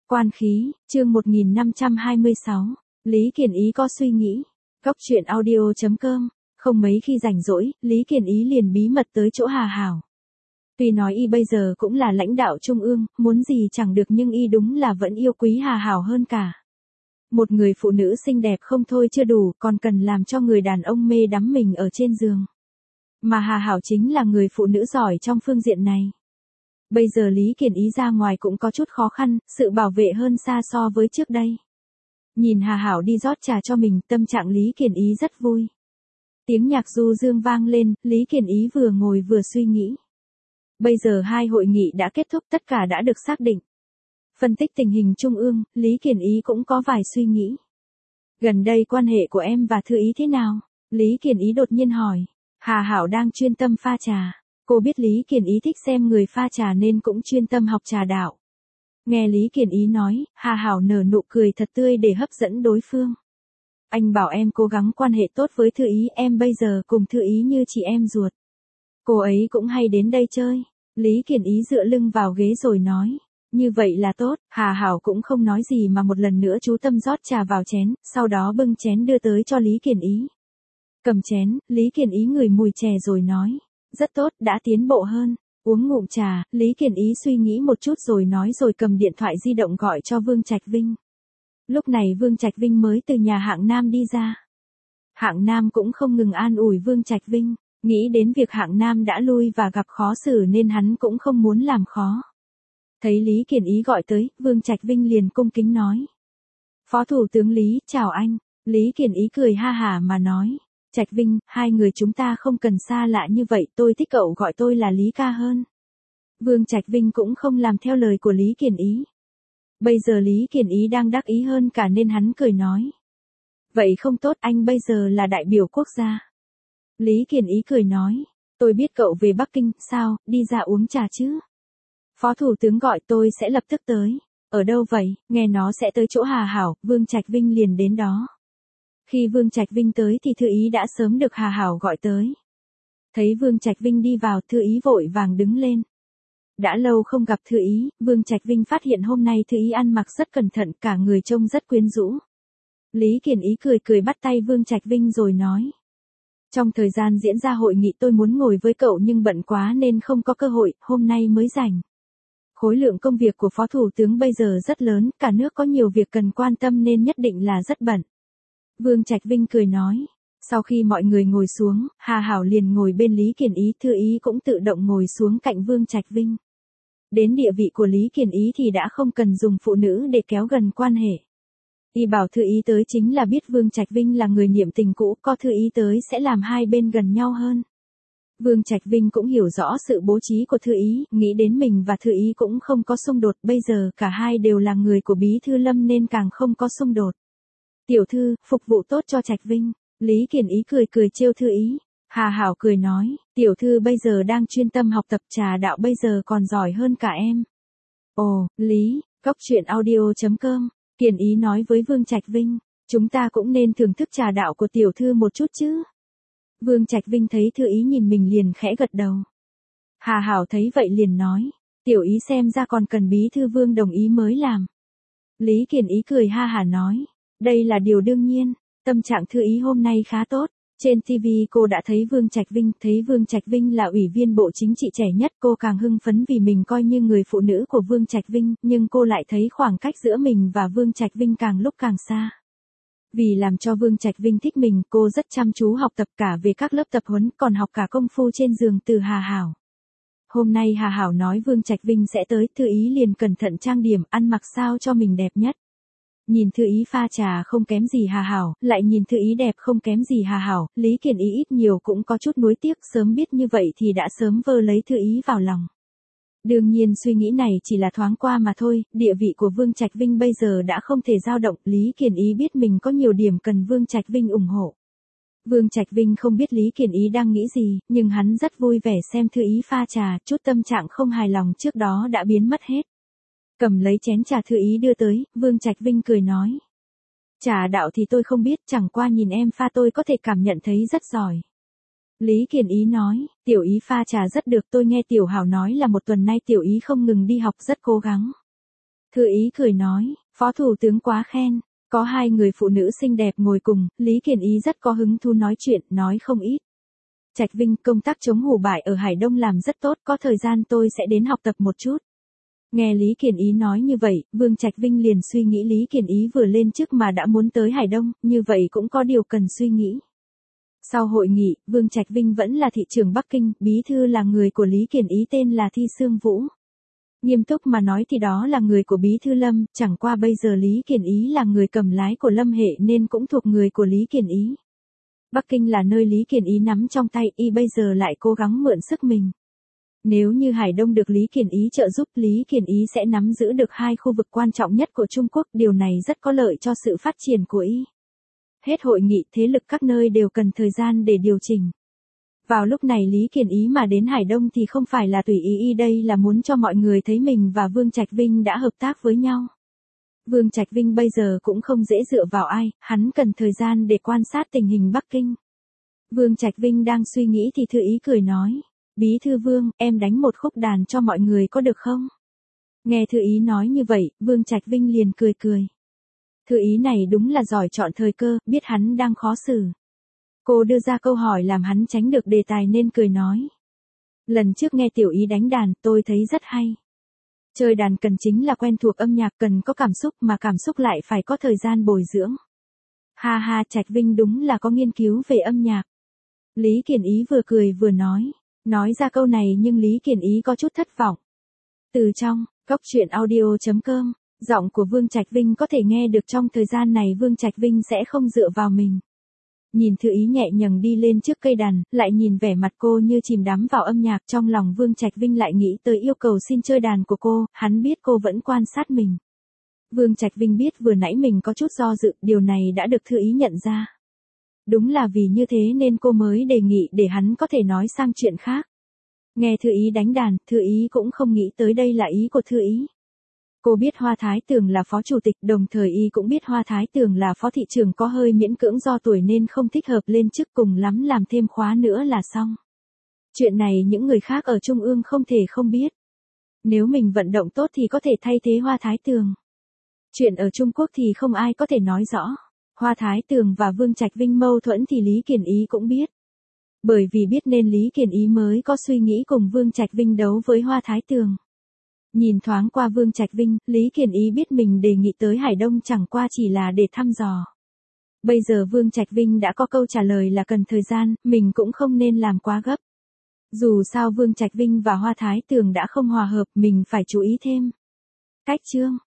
Quan khí, chương 1526. Lý Kiền Ý có suy nghĩ. Góc truyện audio.com. Không mấy khi rảnh rỗi, Lý Kiền Ý liền bí mật tới chỗ Hà Hảo. Tuy nói y bây giờ cũng là lãnh đạo trung ương, muốn gì chẳng được, nhưng y đúng là vẫn yêu quý Hà Hảo hơn cả. Một người phụ nữ xinh đẹp không thôi chưa đủ, còn cần làm cho người đàn ông mê đắm mình ở trên giường. Mà Hà Hảo chính là người phụ nữ giỏi trong phương diện này. Bây giờ Lý Kiền Ý ra ngoài cũng có chút khó khăn, sự bảo vệ hơn xa so với trước đây. Nhìn Hà Hảo đi rót trà cho mình, tâm trạng Lý Kiền Ý rất vui. Tiếng nhạc du dương vang lên, Lý Kiền Ý vừa ngồi vừa suy nghĩ. Bây giờ hai hội nghị đã kết thúc, tất cả đã được xác định. Phân tích tình hình trung ương, Lý Kiền Ý cũng có vài suy nghĩ. Gần đây quan hệ của em và Thư Ý thế nào? Lý Kiền Ý đột nhiên hỏi. Hà Hảo đang chuyên tâm pha trà. Cô biết Lý Kiền Ý thích xem người pha trà nên cũng chuyên tâm học trà đạo. Nghe Lý Kiền Ý nói, Hà Hảo nở nụ cười thật tươi để hấp dẫn đối phương. Anh bảo em cố gắng quan hệ tốt với Thư Ý, em bây giờ cùng Thư Ý như chị em ruột. Cô ấy cũng hay đến đây chơi. Lý Kiền Ý dựa lưng vào ghế rồi nói. Như vậy là tốt. Hà Hảo cũng không nói gì mà một lần nữa chú tâm rót trà vào chén, sau đó bưng chén đưa tới cho Lý Kiền Ý. Cầm chén, Lý Kiền Ý ngửi mùi chè rồi nói. Rất tốt, đã tiến bộ hơn. Uống ngụm trà, Lý Kiền Ý suy nghĩ một chút rồi nói rồi cầm điện thoại di động gọi cho Vương Trạch Vinh. Lúc này Vương Trạch Vinh mới từ nhà Hạng Nam đi ra. Hạng Nam cũng không ngừng an ủi Vương Trạch Vinh, nghĩ đến việc Hạng Nam đã lui và gặp khó xử nên hắn cũng không muốn làm khó. Thấy Lý Kiền Ý gọi tới, Vương Trạch Vinh liền cung kính nói. Phó Thủ tướng Lý, chào anh. Lý Kiền Ý cười ha hả mà nói. Trạch Vinh, hai người chúng ta không cần xa lạ như vậy, tôi thích cậu gọi tôi là Lý ca hơn. Vương Trạch Vinh cũng không làm theo lời của Lý Kiền Ý. Bây giờ Lý Kiền Ý đang đắc ý hơn cả nên hắn cười nói. Vậy không tốt, anh bây giờ là đại biểu quốc gia. Lý Kiền Ý cười nói. Tôi biết cậu về Bắc Kinh, sao, đi ra uống trà chứ? Phó Thủ tướng gọi tôi sẽ lập tức tới. Ở đâu vậy? Nghe nó sẽ tới chỗ Hà Hảo, Vương Trạch Vinh liền đến đó. Khi Vương Trạch Vinh tới thì Thư Ý đã sớm được Hà Hảo gọi tới. Thấy Vương Trạch Vinh đi vào, Thư Ý vội vàng đứng lên. Đã lâu không gặp Thư Ý, Vương Trạch Vinh phát hiện hôm nay Thư Ý ăn mặc rất cẩn thận, cả người trông rất quyến rũ. Lý Kiền Ý cười cười bắt tay Vương Trạch Vinh rồi nói. Trong thời gian diễn ra hội nghị tôi muốn ngồi với cậu nhưng bận quá nên không có cơ hội, hôm nay mới rảnh. Khối lượng công việc của Phó Thủ tướng bây giờ rất lớn, cả nước có nhiều việc cần quan tâm nên nhất định là rất bận. Vương Trạch Vinh cười nói. Sau khi mọi người ngồi xuống, Hà Hảo liền ngồi bên Lý Kiền Ý, Thư Ý cũng tự động ngồi xuống cạnh Vương Trạch Vinh. Đến địa vị của Lý Kiền Ý thì đã không cần dùng phụ nữ để kéo gần quan hệ. Y bảo Thư Ý tới chính là biết Vương Trạch Vinh là người niệm tình cũ, có Thư Ý tới sẽ làm hai bên gần nhau hơn. Vương Trạch Vinh cũng hiểu rõ sự bố trí của Thư Ý, nghĩ đến mình và Thư Ý cũng không có xung đột, bây giờ cả hai đều là người của Bí thư Lâm nên càng không có xung đột. Tiểu thư, phục vụ tốt cho Trạch Vinh. Lý Kiền Ý cười cười trêu Thư Ý. Hà Hảo cười nói, tiểu thư bây giờ đang chuyên tâm học tập trà đạo, bây giờ còn giỏi hơn cả em. Ồ, Lý, góc truyện audio.com. Kiền Ý nói với Vương Trạch Vinh, chúng ta cũng nên thưởng thức trà đạo của tiểu thư một chút chứ. Vương Trạch Vinh thấy Thư Ý nhìn mình liền khẽ gật đầu. Hà Hảo thấy vậy liền nói, tiểu Ý xem ra còn cần Bí thư Vương đồng ý mới làm. Lý Kiền Ý cười ha hả nói, đây là điều đương nhiên, tâm trạng Thư Ý hôm nay khá tốt. Trên TV cô đã thấy Vương Trạch Vinh, thấy Vương Trạch Vinh là ủy viên Bộ Chính trị trẻ nhất, cô càng hưng phấn vì mình coi như người phụ nữ của Vương Trạch Vinh, nhưng cô lại thấy khoảng cách giữa mình và Vương Trạch Vinh càng lúc càng xa. Vì làm cho Vương Trạch Vinh thích mình, cô rất chăm chú học tập cả về các lớp tập huấn, còn học cả công phu trên giường từ Hà Hảo. Hôm nay Hà Hảo nói Vương Trạch Vinh sẽ tới, Thư Ý liền cẩn thận trang điểm, ăn mặc sao cho mình đẹp nhất. Nhìn Thư Ý pha trà không kém gì Hà Hảo, lại nhìn Thư Ý đẹp không kém gì Hà Hảo, Lý Kiền Ý ít nhiều cũng có chút nuối tiếc, sớm biết như vậy thì đã sớm vơ lấy Thư Ý vào lòng. Đương nhiên suy nghĩ này chỉ là thoáng qua mà thôi, địa vị của Vương Trạch Vinh bây giờ đã không thể dao động, Lý Kiền Ý biết mình có nhiều điểm cần Vương Trạch Vinh ủng hộ. Vương Trạch Vinh không biết Lý Kiền Ý đang nghĩ gì, nhưng hắn rất vui vẻ xem Thư Ý pha trà, chút tâm trạng không hài lòng trước đó đã biến mất hết. Cầm lấy chén trà Thư Ý đưa tới, Vương Trạch Vinh cười nói. Trà đạo thì tôi không biết, chẳng qua nhìn em pha tôi có thể cảm nhận thấy rất giỏi. Lý Kiền Ý nói, tiểu Ý pha trà rất được, tôi nghe tiểu Hảo nói là một tuần nay tiểu Ý không ngừng đi học rất cố gắng. Thư ý cười nói, Phó Thủ tướng quá khen. Có hai người phụ nữ xinh đẹp ngồi cùng, Lý Kiền Ý rất có hứng thú nói chuyện, nói không ít. Trạch Vinh, công tác chống hủ bại ở Hải Đông làm rất tốt, có thời gian tôi sẽ đến học tập một chút. Nghe Lý Kiền Ý nói như vậy, Vương Trạch Vinh liền suy nghĩ Lý Kiền Ý vừa lên chức mà đã muốn tới Hải Đông, như vậy cũng có điều cần suy nghĩ. Sau hội nghị, Vương Trạch Vinh vẫn là thị trưởng Bắc Kinh, bí thư là người của Lý Kiền Ý tên là Thi Sương Vũ. Nghiêm túc mà nói thì đó là người của bí thư Lâm, chẳng qua bây giờ Lý Kiền Ý là người cầm lái của Lâm Hệ nên cũng thuộc người của Lý Kiền Ý. Bắc Kinh là nơi Lý Kiền Ý nắm trong tay, y bây giờ lại cố gắng mượn sức mình. Nếu như Hải Đông được Lý Kiền Ý trợ giúp, Lý Kiền Ý sẽ nắm giữ được hai khu vực quan trọng nhất của Trung Quốc, điều này rất có lợi cho sự phát triển của y. Hết hội nghị, thế lực các nơi đều cần thời gian để điều chỉnh. Vào lúc này Lý Kiền Ý mà đến Hải Đông thì không phải là tùy ý y, đây là muốn cho mọi người thấy mình và Vương Trạch Vinh đã hợp tác với nhau. Vương Trạch Vinh bây giờ cũng không dễ dựa vào ai, hắn cần thời gian để quan sát tình hình Bắc Kinh. Vương Trạch Vinh đang suy nghĩ thì Thư Ý cười nói, Bí thư Vương, em đánh một khúc đàn cho mọi người có được không? Nghe Thư Ý nói như vậy, Vương Trạch Vinh liền cười cười. Thư Ý này đúng là giỏi chọn thời cơ, biết hắn đang khó xử. Cô đưa ra câu hỏi làm hắn tránh được đề tài nên cười nói. Lần trước nghe Tiểu Ý đánh đàn, tôi thấy rất hay. Chơi đàn cần chính là quen thuộc âm nhạc, cần có cảm xúc, mà cảm xúc lại phải có thời gian bồi dưỡng. Ha ha, Trạch Vinh đúng là có nghiên cứu về âm nhạc. Lý Kiền Ý vừa cười vừa nói. Nói ra câu này nhưng Lý Kiền Ý có chút thất vọng. Từ trong, Cốc Truyện Audio.com, giọng của Vương Trạch Vinh có thể nghe được trong thời gian này Vương Trạch Vinh sẽ không dựa vào mình. Nhìn Thư Ý nhẹ nhàng đi lên trước cây đàn, lại nhìn vẻ mặt cô như chìm đắm vào âm nhạc, trong lòng Vương Trạch Vinh lại nghĩ tới yêu cầu xin chơi đàn của cô, hắn biết cô vẫn quan sát mình. Vương Trạch Vinh biết vừa nãy mình có chút do dự, điều này đã được Thư Ý nhận ra. Đúng là vì như thế nên cô mới đề nghị để hắn có thể nói sang chuyện khác. Nghe Thư Ý đánh đàn, Thư Ý cũng không nghĩ tới đây là ý của Thư Ý. Cô biết Hoa Thái Tường là phó chủ tịch, đồng thời y cũng biết Hoa Thái Tường là phó thị trưởng có hơi miễn cưỡng do tuổi nên không thích hợp lên chức, cùng lắm làm thêm khóa nữa là xong. Chuyện này những người khác ở Trung ương không thể không biết. Nếu mình vận động tốt thì có thể thay thế Hoa Thái Tường. Chuyện ở Trung Quốc thì không ai có thể nói rõ. Hoa Thái Tường và Vương Trạch Vinh mâu thuẫn thì Lý Kiền Ý cũng biết. Bởi vì biết nên Lý Kiền Ý mới có suy nghĩ cùng Vương Trạch Vinh đấu với Hoa Thái Tường. Nhìn thoáng qua Vương Trạch Vinh, Lý Kiền Ý biết mình đề nghị tới Hải Đông chẳng qua chỉ là để thăm dò. Bây giờ Vương Trạch Vinh đã có câu trả lời là cần thời gian, mình cũng không nên làm quá gấp. Dù sao Vương Trạch Vinh và Hoa Thái Tường đã không hòa hợp, mình phải chú ý thêm. Cách chương